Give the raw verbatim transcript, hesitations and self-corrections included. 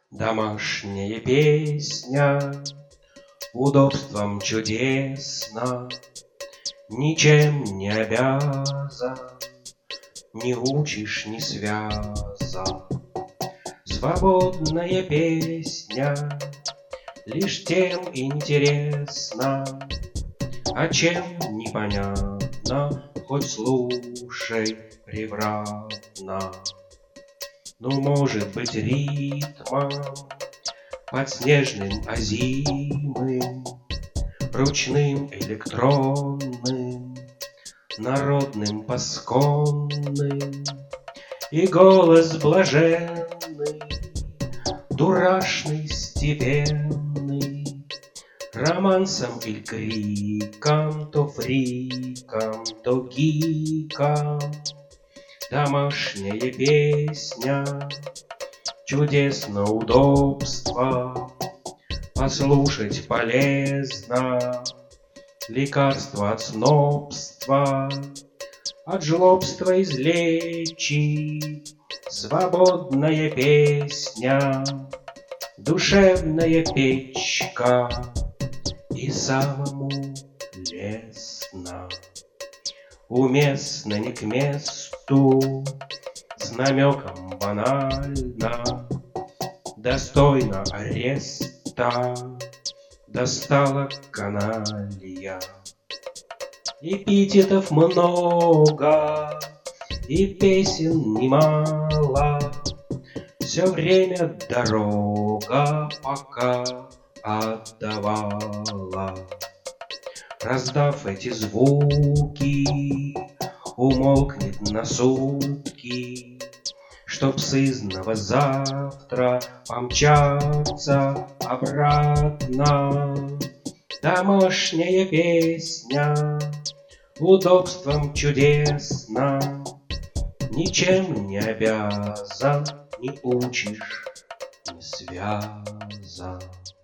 Домашняя песня удобством чудесно, ничем не обязан, не учишь, не связан. Свободная песня лишь тем интересна, а чем непонятно, хоть слушай превратно. Ну, может быть, ритмом подснежным озимым, ручным электронным, народным пасконным, и голос блаженный, дурашный, степенный, романсом или криком, то фриком, то гиком. Домашняя песня, чудесно удобство, послушать полезно, лекарство от снобства, от жлобства излечит. Свободная песня, душевная печка, и самому лестно, уместно не к месту, с намеком банально, достойно ареста, достала каналья. Эпитетов много, и песен немало, все время дорога пока отдавала. Раздав эти звуки, умолкнет на сутки, чтоб сызнова завтра помчаться обратно. Домашняя песня удобством чудесно, ничем не обязан, не учишь, не связан.